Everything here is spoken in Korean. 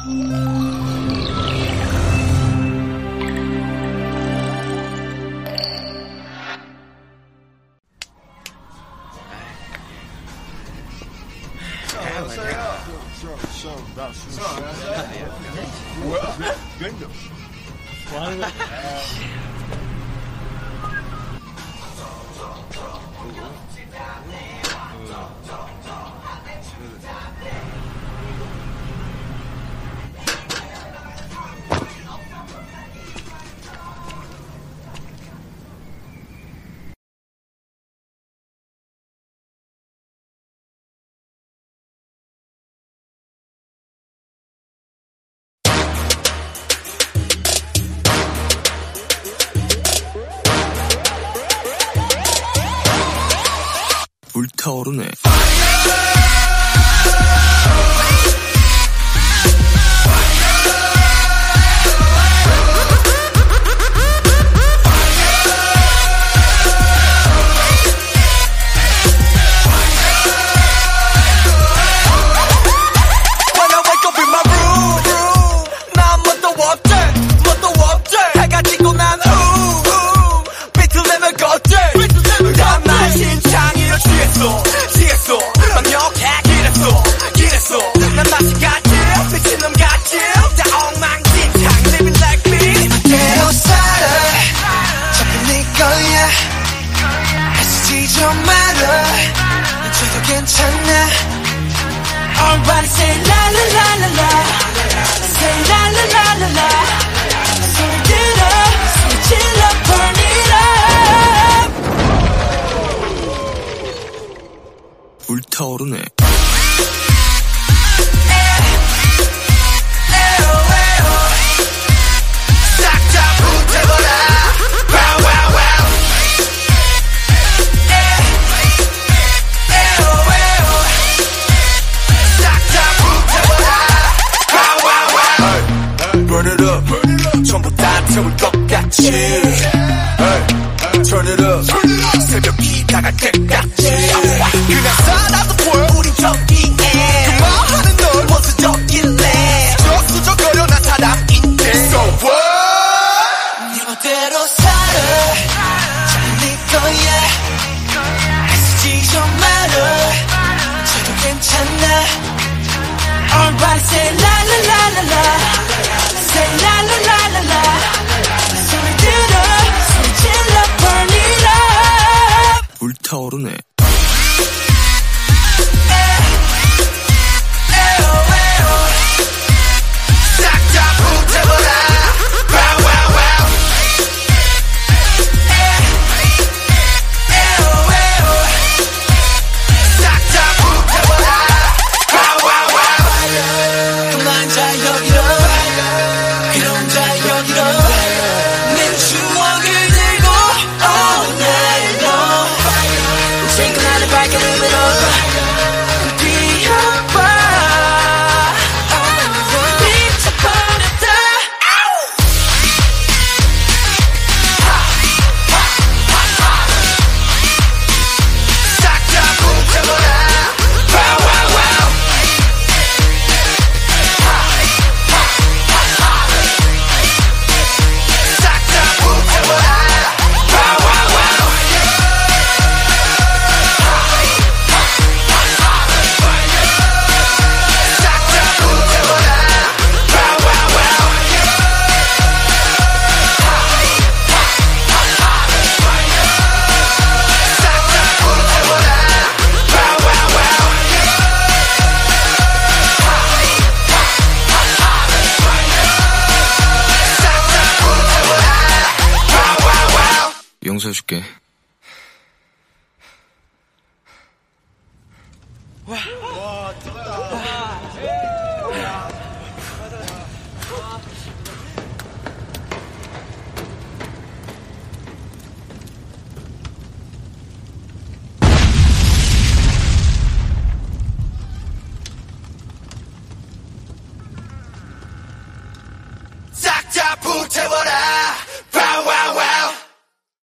불타오르네. Everybody say la la la la la, say la la la la la. 소리 질러, 소리 질러, burn it up. 불타오르네. Burn it up, 전부 다 태울 것 같이. Turn it up, 새벽이 다갈 때까지. 그냥 살아도 보여 우린 저기에. 그만하는 널 원수적일래. 수적거려 난 사람인데. So what? 네 멋대로 살아, 잘 네 거야. 애쓰지 좀 말아, 저도 괜찮아. Everybody say la la la la la, say la la la la la. 소리 질러, 소리 질러, burn it up. 불타오르네. 용서해줄게. 와.